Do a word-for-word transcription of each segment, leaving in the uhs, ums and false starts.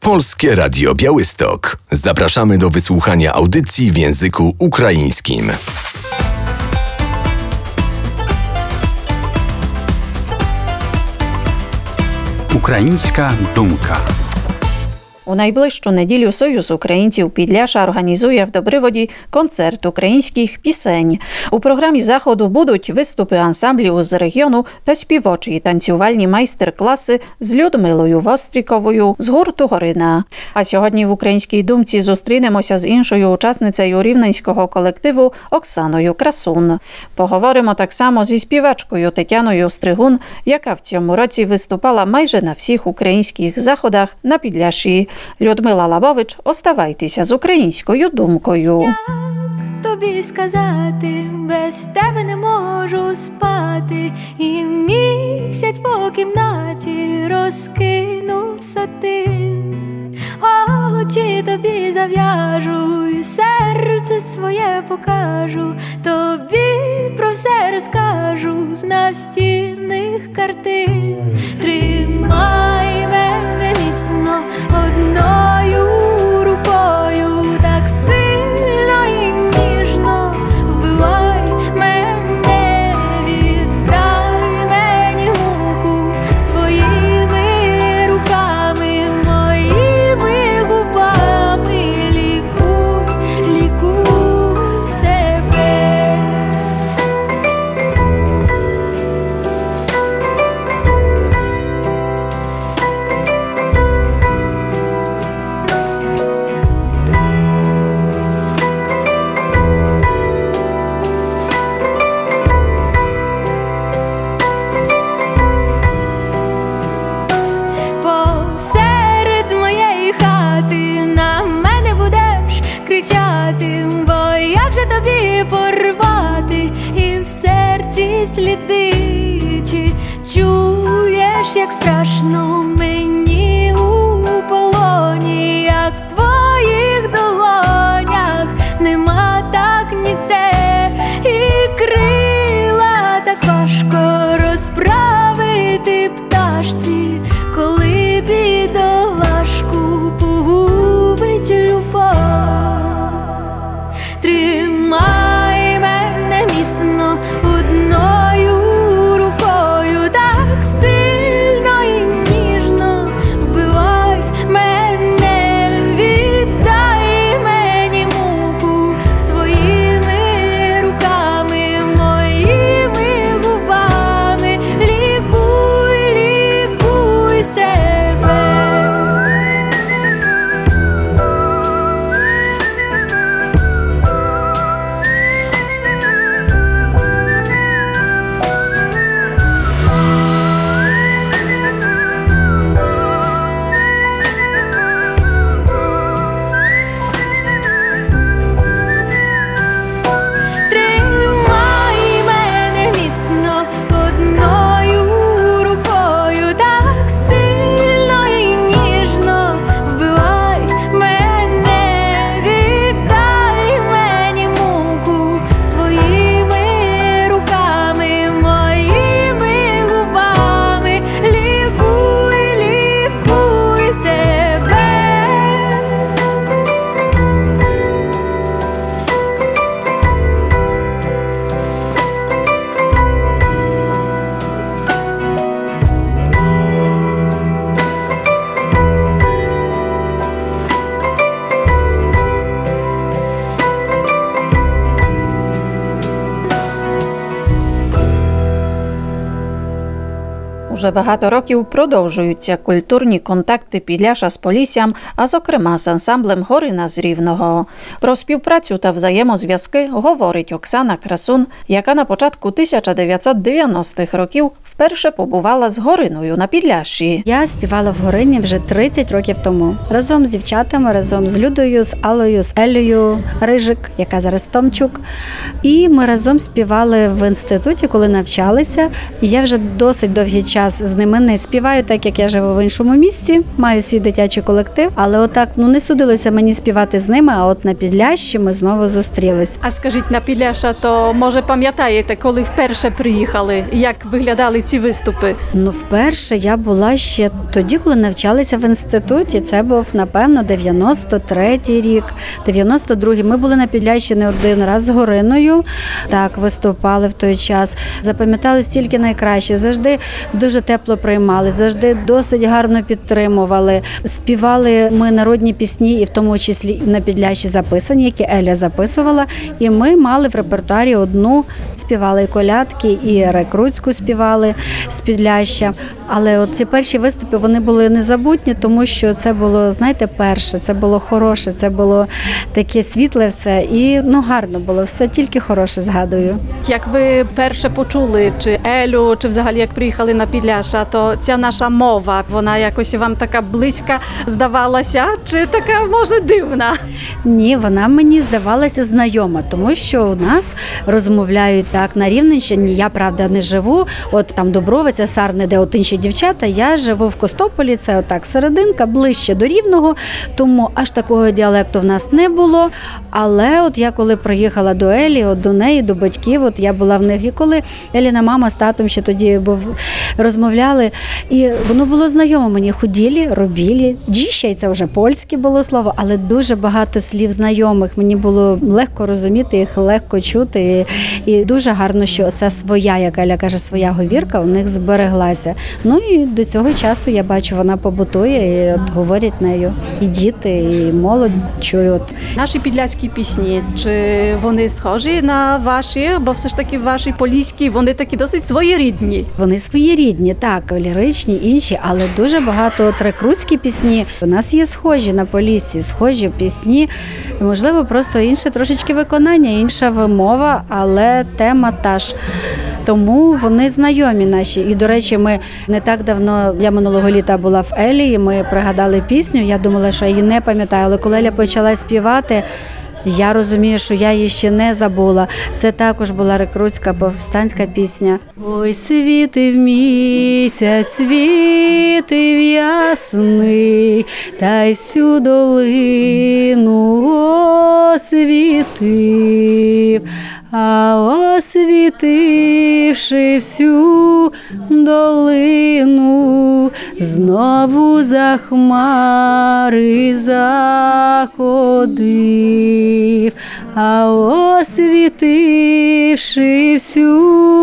Polskie Radio Białystok. Zapraszamy do wysłuchania audycji w języku ukraińskim. Українська думка. У найближчу неділю Союз українців Підляша організує в Добриводі концерт українських пісень. У програмі заходу будуть виступи ансамблів з регіону та співочі і танцювальні майстер-класи з Людмилою Востріковою з гурту «Горина». А сьогодні в «Українській думці» зустрінемося з іншою учасницею рівненського колективу Оксаною Красун. Поговоримо так само зі співачкою Тетяною Стригун, яка в цьому році виступала майже на всіх українських заходах на Підляші. Людмила Лабович, оставайтеся з українською думкою. Як тобі сказати, без тебе не можу спати, і місяць по кімнаті розкинув сатин. Очі тобі зав'яжу, і серце своє покажу, тобі про все розкажу з настінних картин. Тримай мене міцно одною рукою, так сильно і ніжно вбивай мене, віддай мені муку своїми руками, моїми губами, лікуй, лікуй себе. Посеред моєї хати на мене будеш кричати, бо як же тобі порвати і в серці сліди? Чи чуєш, як страшно мені у полоні, як в твоїх долонях нема так ніде, і крила так важко розправити пташці, коли бідолашку погубить любов. Тримай мене міцно одною рукою, так сильно і ніжно вбивай мене, віддай мені муку своїми руками, моїми губами, лікуй, лікуй себе. Тримай мене міцно одною рукою, так сильно і ніжно вбивай мене, віддай мені муку своїми руками, моїми губами, лікуй, лікуй себе. Уже багато років продовжуються культурні контакти Підляша з Поліссям, а зокрема з ансамблем «Горина» з Рівного. Про співпрацю та взаємозв'язки говорить Оксана Красун, яка на початку тисяча дев'ятсот дев'яностих років вперше побувала з «Гориною» на Підляші. Я співала в «Горині» вже тридцять років тому. Разом з дівчатами, разом з Людою, з Аллою, з Елею Рижик, яка зараз Томчук. І ми разом співали в інституті, коли навчалися. І я вже досить довгий час час з ними не співаю, так як я живу в іншому місці, маю свій дитячий колектив, але отак ну не судилося мені співати з ними, а от на Підляшші ми знову зустрілись. А скажіть, на Підляшша, то може пам'ятаєте, коли вперше приїхали, як виглядали ці виступи? Ну, вперше я була ще тоді, коли навчалася в інституті. Це був, напевно, дев'яносто третій рік, дев'яносто другий. Ми були на Підляшші не один раз з Гориною, так, виступали в той час. Запам'ятали стільки найкраще, завжди дуже тепло приймали, завжди досить гарно підтримували. Співали ми народні пісні, і в тому числі і на Підляшші записані, які Еля записувала. І ми мали в репертуарі одну, співали і колядки, і рекрутську співали з Підляшшя. Але от ці перші виступи, вони були незабутні, тому що це було, знаєте, перше, це було хороше, це було таке світле все. І ну, гарно було, все тільки хороше згадую. Як ви перше почули, чи Елю, чи взагалі як приїхали на Підляшша, то ця наша мова, вона якось вам така близька здавалася, чи така, може, дивна? Ні, вона мені здавалася знайома, тому що у нас розмовляють так на Рівненщині. Я, правда, не живу, от там Дубровиця, Сарни, де от інші дівчата, я живу в Костополі, це отак серединка, ближче до Рівного, тому аж такого діалекту в нас не було. Але от я коли приїхала до Елі, от до неї, до батьків, от я була в них, і коли Еліна мама з татом ще тоді був, розмовляли, і воно було знайомо мені, худілі, робілі, діщай, це вже польське було слово, але дуже багато слів знайомих, мені було легко розуміти, їх легко чути, і, і дуже гарно, що ця своя, як Еля каже, своя говірка у них збереглася. Ну і до цього часу, я бачу, вона побутує, і от говорять нею і діти, і молодь чують. Наші підляські пісні, чи вони схожі на ваші, бо все ж таки ваші поліські, вони такі досить своєрідні. Вони своєрідні, так, ліричні, інші, але дуже багато от рекрутські пісні. У нас є схожі на поліссі, схожі пісні, можливо, просто інше трошечки виконання, інша вимова, але тема та ж. Тому вони знайомі наші. І, до речі, ми не так давно, я минулого літа була в Елі, і ми пригадали пісню, я думала, що я її не пам'ятаю, але коли Еля почала співати, я розумію, що я її ще не забула. Це також була рекрутська повстанська пісня. Ой, світив місяць, світив ясний, та й всю долину освітив. А освітивши всю долину, знову за хмари заходив. А освітивши всю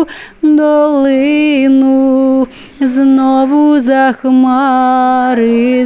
долину, знову за хмари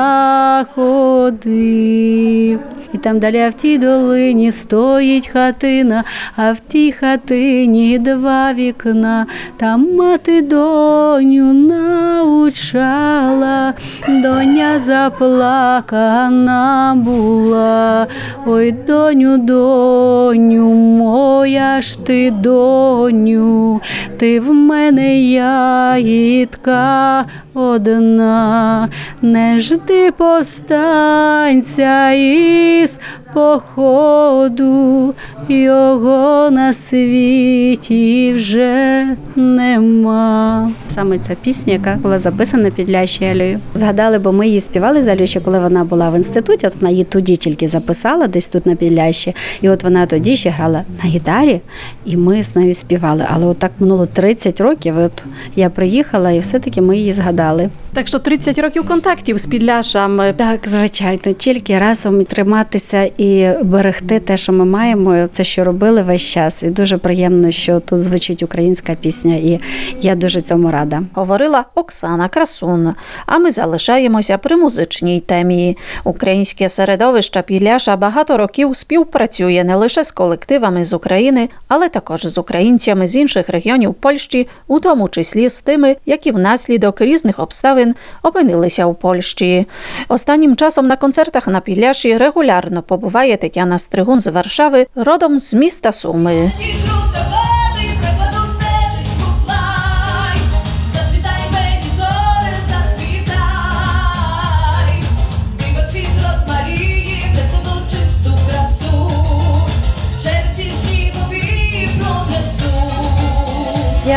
заходив. І там далі, а в тій долині стоїть хатина, а в тій хатині два вікна. Там мати доню научала, доня заплакана була. Ой, доню, доню, моя ж ти, доню, ти в мене ягідка одна. Не жди повстанця із походу, його на світі вже нема. Саме ця пісня, яка була записана Підляшші Елею. Згадали, бо ми її співали з Елею ще коли вона була в інституті, от вона її тоді тільки записала, десь тут на Підляшші, і от вона тоді ще грала на гітарі, і ми з нею співали. Але от так минуло тридцять років, от я приїхала, і все-таки ми її згадали. Так що тридцять років контактів з Підляшшем. Так, звичайно, тільки разом триматися і берегти те, що ми маємо, це, що робили весь час. І дуже приємно, що тут звучить українська пісня, і я дуже цьому рада. Говорила Оксана Красун. А ми залишаємося при музичній темі. Українське середовище Підляшша багато років співпрацює не лише з колективами з України, але також з українцями з інших регіонів Польщі, у тому числі з тими, які внаслідок різних обставин опинилися у Польщі. Останнім часом на концертах на Підляшші регулярно побуває Тетяна Стригун з Варшави, родом з міста Суми. Я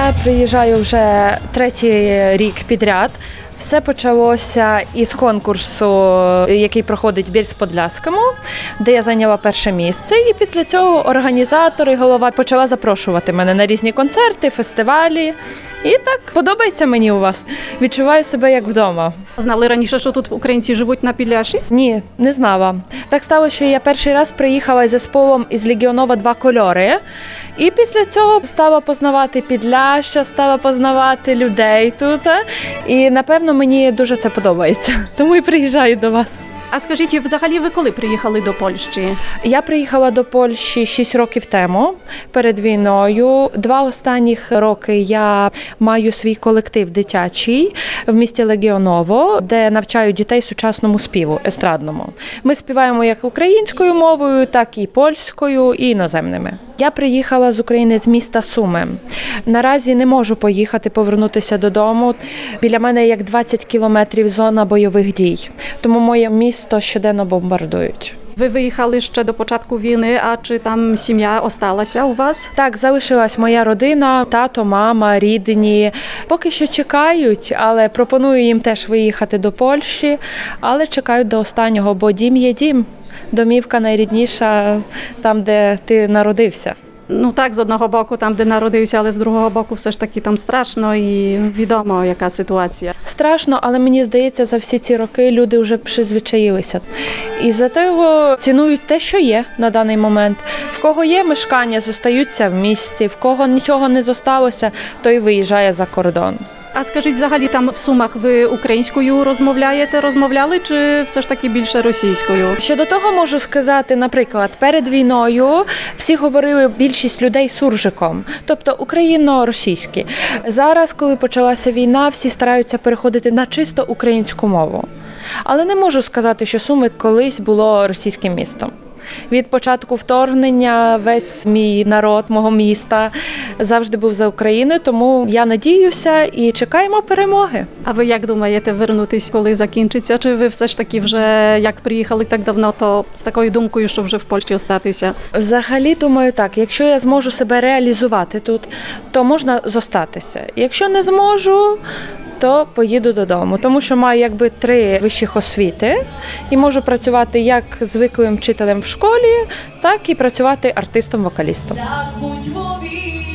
Я приїжджаю вже третій рік підряд. Все почалося із конкурсу, який проходить в Бєльськ-Подляському, де я зайняла перше місце. І після цього організатори, голова почала запрошувати мене на різні концерти, фестивалі. І так, подобається мені у вас. Відчуваю себе як вдома. Знали раніше, що тут українці живуть на Підляші? Ні, не знала. Так стало, що я перший раз приїхала зі співом із Легіонова «Два кольори». І після цього стала познавати Підляшшя, стала познавати людей тут. І, напевно, мені дуже це подобається. Тому і приїжджаю до вас. А скажіть, взагалі ви коли приїхали до Польщі? Я приїхала до Польщі шість років тому, перед війною. Два останніх роки я маю свій колектив дитячий в місті Легіоново, де навчаю дітей сучасному співу, естрадному. Ми співаємо як українською мовою, так і польською, і іноземними. Я приїхала з України, з міста Суми. Наразі не можу поїхати, повернутися додому. Біля мене як двадцять кілометрів зона бойових дій. Тому моє місто щоденно бомбардують. Ви виїхали ще до початку війни, а чи там сім'я осталася у вас? Так, залишилась моя родина, тато, мама, рідні. Поки що чекають, але пропоную їм теж виїхати до Польщі, але чекають до останнього, бо дім є дім. Домівка найрідніша там, де ти народився. Ну так, з одного боку там, де народився, але з другого боку все ж таки там страшно і відомо, яка ситуація. Страшно, але мені здається, за всі ці роки люди вже призвичаїлися. І за того цінують те, що є на даний момент. В кого є мешкання, зостаються в місті, в кого нічого не зосталося, той виїжджає за кордон. А скажіть, взагалі там в Сумах ви українською розмовляєте, розмовляли, чи все ж таки більше російською? Щодо того можу сказати, наприклад, перед війною всі говорили більшість людей суржиком, тобто україно-російські. Зараз, коли почалася війна, всі стараються переходити на чисто українську мову. Але не можу сказати, що Суми колись було російським містом. Від початку вторгнення весь мій народ мого міста завжди був за Україну, тому я надіюся і чекаємо перемоги. А ви як думаєте вернутись, коли закінчиться? Чи ви все ж таки вже, як приїхали так давно, то з такою думкою, що вже в Польщі остатися? Взагалі, думаю так, якщо я зможу себе реалізувати тут, то можна зостатися. Якщо не зможу, то поїду додому, тому що маю якби три вищих освіти і можу працювати як звиклим вчителем в школі, так і працювати артистом-вокалістом. Так будь вовік,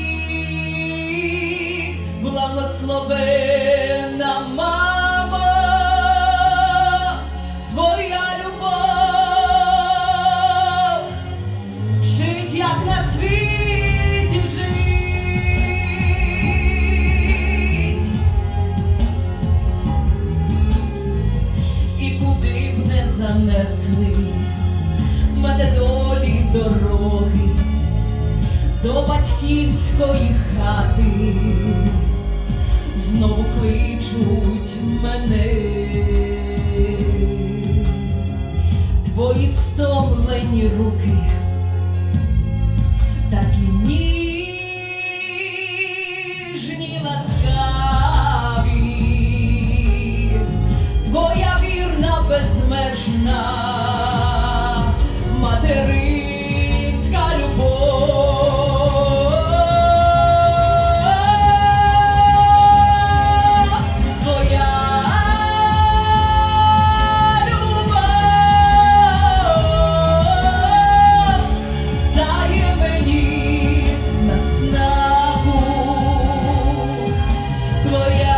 благословена мама, твоя любов, жить як на світі жить. І куди б не занесли мене долі дороги до батьківської хати, знову кличуть мене. Твої стомлені руки такі ніжні, ласкаві, твоя вірна, безмежна материнська любов, твоя любов дає мені наснагу, твоя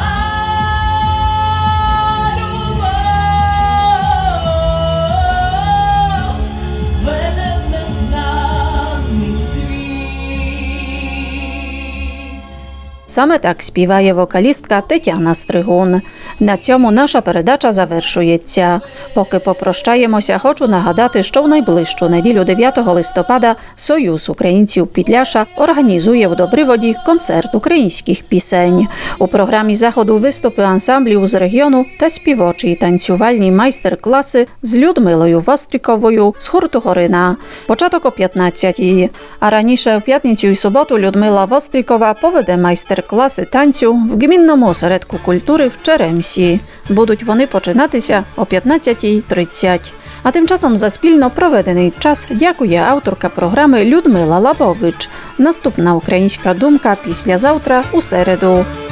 Саме так співає вокалістка Тетяна Стригун. На цьому наша передача завершується. Поки попрощаємося, хочу нагадати, що в найближчу неділю дев'ятого листопада Союз українців Підляша організує в Добриводі концерт українських пісень. У програмі заходу виступи ансамблів з регіону та співочі і танцювальні майстер-класи з Людмилою Востріковою з гурту «Горина». Початок о п'ятнадцятій. А раніше в п'ятницю і суботу Людмила Вострікова поведе майстер-класи танцю в гмінному осередку культури в Черемсі. Будуть вони починатися о п'ятнадцятій тридцять. А тим часом за спільно проведений час дякує авторка програми Людмила Лабович. Наступна українська думка післязавтра у середу.